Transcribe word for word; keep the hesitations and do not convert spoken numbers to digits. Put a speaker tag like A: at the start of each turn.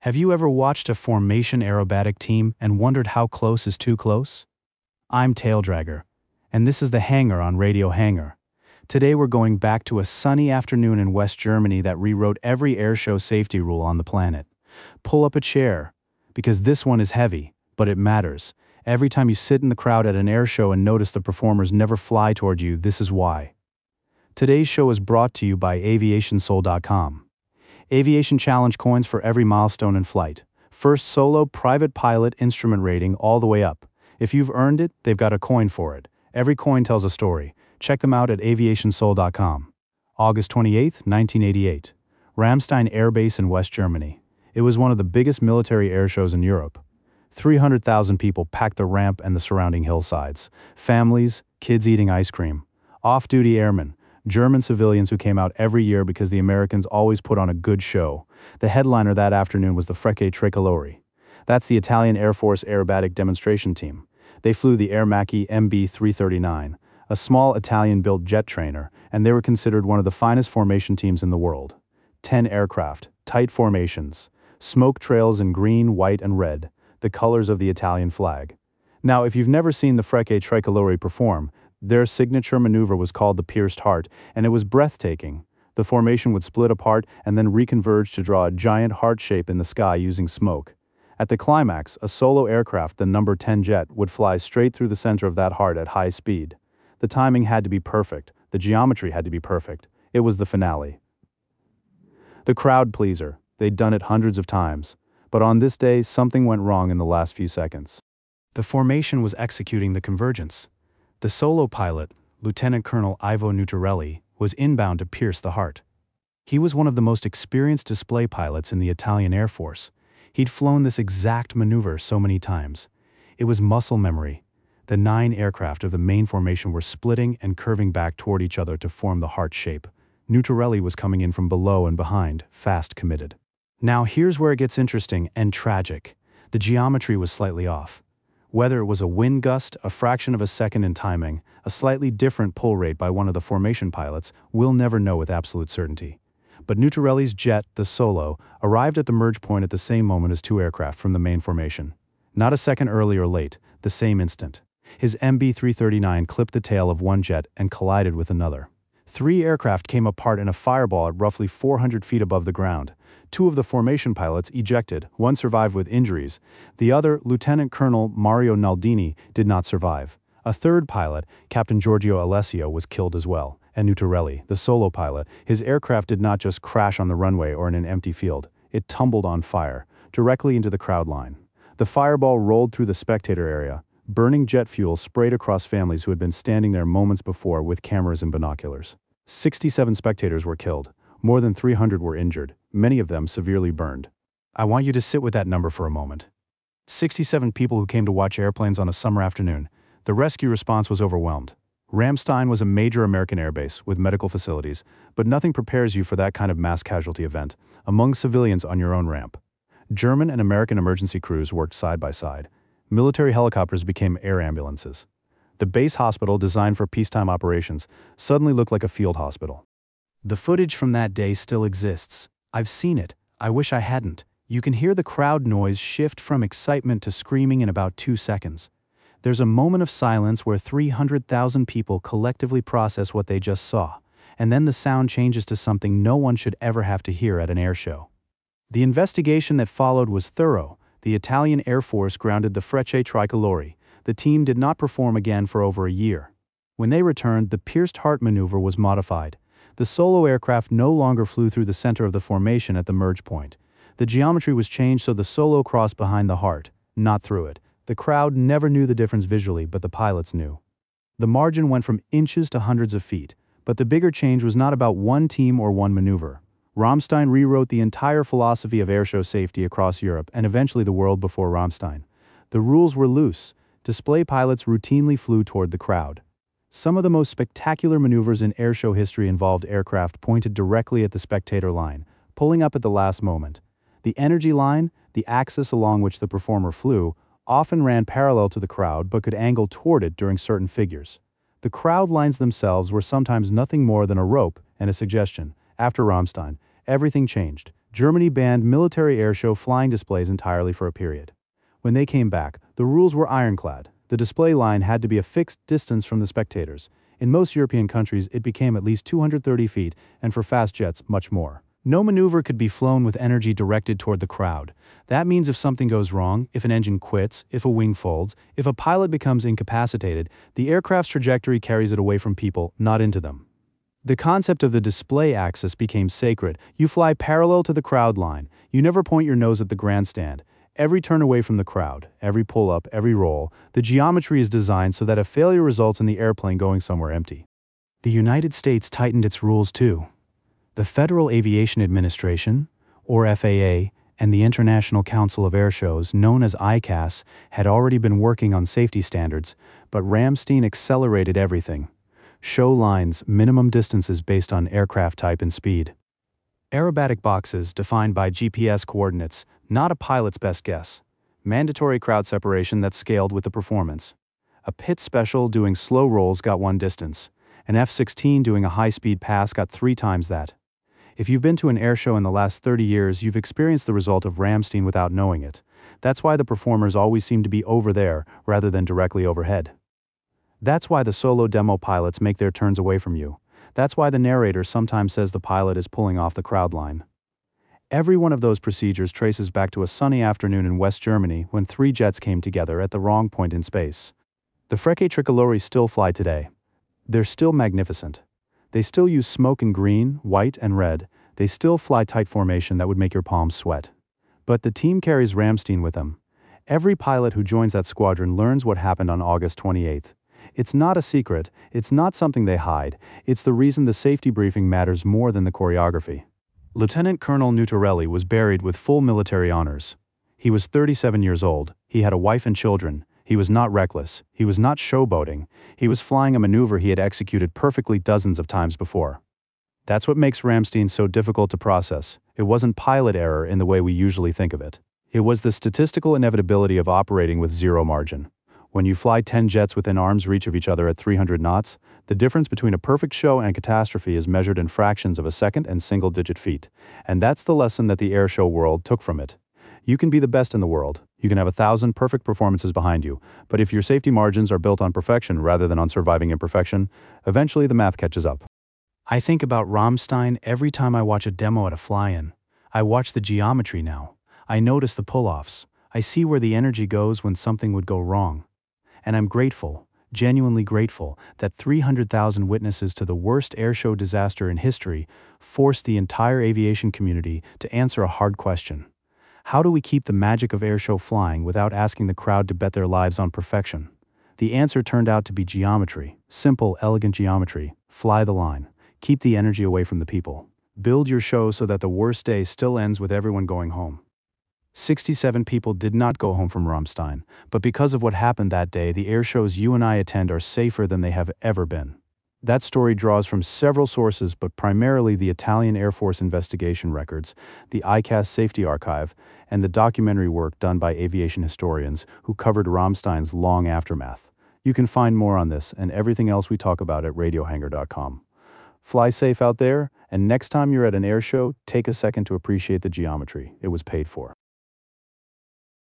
A: Have you ever watched a formation aerobatic team and wondered how close is too close? I'm Taildragger, and this is the Hangar on Radio Hangar. Today we're going back to a sunny afternoon in West Germany that rewrote every airshow safety rule on the planet. Pull up a chair, because this one is heavy, but it matters. Every time you sit in the crowd at an airshow and notice the performers never fly toward you, this is why. Today's show is brought to you by aviation soul dot com. Aviation Challenge coins for every milestone in flight. First solo private pilot instrument rating all the way up. If you've earned it, they've got a coin for it. Every coin tells a story. Check them out at aviation soul dot com. August twenty-eighth, nineteen eighty-eight. Ramstein Air Base in West Germany. It was one of the biggest military air shows in Europe. three hundred thousand people packed the ramp and the surrounding hillsides. Families, kids eating ice cream. Off-duty airmen. German civilians who came out every year because the Americans always put on a good show. The headliner that afternoon was the Frecce Tricolori. That's the Italian Air Force aerobatic demonstration team. They flew the Air Macchi M B three thirty-nine, a small Italian-built jet trainer, and they were considered one of the finest formation teams in the world. Ten aircraft, tight formations, smoke trails in green, white, and red, the colors of the Italian flag. Now, if you've never seen the Frecce Tricolori perform, their signature maneuver was called the pierced heart, and it was breathtaking. The formation would split apart and then reconverge to draw a giant heart shape in the sky using smoke. At the climax, a solo aircraft, the number ten jet, would fly straight through the center of that heart at high speed. The timing had to be perfect, the geometry had to be perfect. It was the finale. The crowd pleaser, they'd done it hundreds of times. But on this day, something went wrong in the last few seconds. The formation was executing the convergence. The solo pilot, Lieutenant Colonel Ivo Nutarelli, was inbound to pierce the heart. He was one of the most experienced display pilots in the Italian Air Force. He'd flown this exact maneuver so many times. It was muscle memory. The nine aircraft of the main formation were splitting and curving back toward each other to form the heart shape. Nutarelli was coming in from below and behind, fast committed. Now here's where it gets interesting and tragic. The geometry was slightly off. Whether it was a wind gust, a fraction of a second in timing, a slightly different pull rate by one of the formation pilots, we'll never know with absolute certainty. But Nutarelli's jet, the Solo, arrived at the merge point at the same moment as two aircraft from the main formation. Not a second early or late, the same instant. His M B three thirty-nine clipped the tail of one jet and collided with another. Three aircraft came apart in a fireball at roughly four hundred feet above the ground. Two of the formation pilots ejected, one survived with injuries. The other, Lieutenant Colonel Mario Naldini, did not survive. A third pilot, Captain Giorgio Alessio, was killed as well. And Nutarelli, the solo pilot, his aircraft did not just crash on the runway or in an empty field. It tumbled on fire, directly into the crowd line. The fireball rolled through the spectator area. Burning jet fuel sprayed across families who had been standing there moments before with cameras and binoculars. sixty-seven spectators were killed. More than three hundred were injured, many of them severely burned. I want you to sit with that number for a moment. sixty-seven people who came to watch airplanes on a summer afternoon. The rescue response was overwhelmed. Ramstein was a major American airbase with medical facilities, but nothing prepares you for that kind of mass casualty event, among civilians on your own ramp. German and American emergency crews worked side by side. Military helicopters became air ambulances. The base hospital, designed for peacetime operations, suddenly looked like a field hospital. The footage from that day still exists. I've seen it. I wish I hadn't. You can hear the crowd noise shift from excitement to screaming in about two seconds. There's a moment of silence where three hundred thousand people collectively process what they just saw, and then the sound changes to something no one should ever have to hear at an air show. The investigation that followed was thorough. The Italian Air Force grounded the Frecce Tricolori. The team did not perform again for over a year. When they returned, the pierced heart maneuver was modified. The solo aircraft no longer flew through the center of the formation at the merge point. The geometry was changed so the solo crossed behind the heart, not through it. The crowd never knew the difference visually, but the pilots knew. The margin went from inches to hundreds of feet, but the bigger change was not about one team or one maneuver. Ramstein rewrote the entire philosophy of airshow safety across Europe and eventually the world before Ramstein. The rules were loose. Display pilots routinely flew toward the crowd. Some of the most spectacular maneuvers in airshow history involved aircraft pointed directly at the spectator line, pulling up at the last moment. The energy line, the axis along which the performer flew, often ran parallel to the crowd but could angle toward it during certain figures. The crowd lines themselves were sometimes nothing more than a rope and a suggestion. After Ramstein, everything changed. Germany banned military airshow flying displays entirely for a period. When they came back, the rules were ironclad. The display line had to be a fixed distance from the spectators. In most European countries, it became at least two hundred thirty feet, and for fast jets, much more. No maneuver could be flown with energy directed toward the crowd. That means if something goes wrong, if an engine quits, if a wing folds, if a pilot becomes incapacitated, the aircraft's trajectory carries it away from people, not into them. The concept of the display axis became sacred. You fly parallel to the crowd line. You never point your nose at the grandstand. Every turn away from the crowd, every pull-up, every roll, the geometry is designed so that a failure results in the airplane going somewhere empty. The United States tightened its rules too. The Federal Aviation Administration, or F A A, and the International Council of Airshows, known as I C A S, had already been working on safety standards, but Ramstein accelerated everything. Show lines, minimum distances based on aircraft type and speed. Aerobatic boxes defined by G P S coordinates, not a pilot's best guess. Mandatory crowd separation that scaled with the performance. A pit special doing slow rolls got one distance. An F sixteen doing a high-speed pass got three times that. If you've been to an airshow in the last thirty years, you've experienced the result of Ramstein without knowing it. That's why the performers always seem to be over there, rather than directly overhead. That's why the solo demo pilots make their turns away from you. That's why the narrator sometimes says the pilot is pulling off the crowd line. Every one of those procedures traces back to a sunny afternoon in West Germany when three jets came together at the wrong point in space. The Frecce Tricolori still fly today. They're still magnificent. They still use smoke and green, white and red. They still fly tight formation that would make your palms sweat. But the team carries Ramstein with them. Every pilot who joins that squadron learns what happened on August twenty-eighth. It's not a secret, it's not something they hide, it's the reason the safety briefing matters more than the choreography. Lieutenant Colonel Nutarelli was buried with full military honors. He was thirty-seven years old, he had a wife and children, he was not reckless, he was not showboating, he was flying a maneuver he had executed perfectly dozens of times before. That's what makes Ramstein so difficult to process. It wasn't pilot error in the way we usually think of it. It was the statistical inevitability of operating with zero margin. When you fly ten jets within arm's reach of each other at three hundred knots, the difference between a perfect show and catastrophe is measured in fractions of a second and single-digit feet. And that's the lesson that the airshow world took from it. You can be the best in the world. You can have a thousand perfect performances behind you. But if your safety margins are built on perfection rather than on surviving imperfection, eventually the math catches up. I think about Ramstein every time I watch a demo at a fly-in. I watch the geometry now. I notice the pull-offs. I see where the energy goes when something would go wrong. And I'm grateful, genuinely grateful, that three hundred thousand witnesses to the worst airshow disaster in history forced the entire aviation community to answer a hard question. How do we keep the magic of airshow flying without asking the crowd to bet their lives on perfection? The answer turned out to be geometry, simple, elegant geometry. Fly the line. Keep the energy away from the people. Build your show so that the worst day still ends with everyone going home. sixty-seven people did not go home from Ramstein, but because of what happened that day, the airshows you and I attend are safer than they have ever been. That story draws from several sources, but primarily the Italian Air Force investigation records, the I C A S Safety Archive, and the documentary work done by aviation historians who covered Ramstein's long aftermath. You can find more on this and everything else we talk about at radio hangar dot com. Fly safe out there, and next time you're at an airshow, take a second to appreciate the geometry. It was paid for.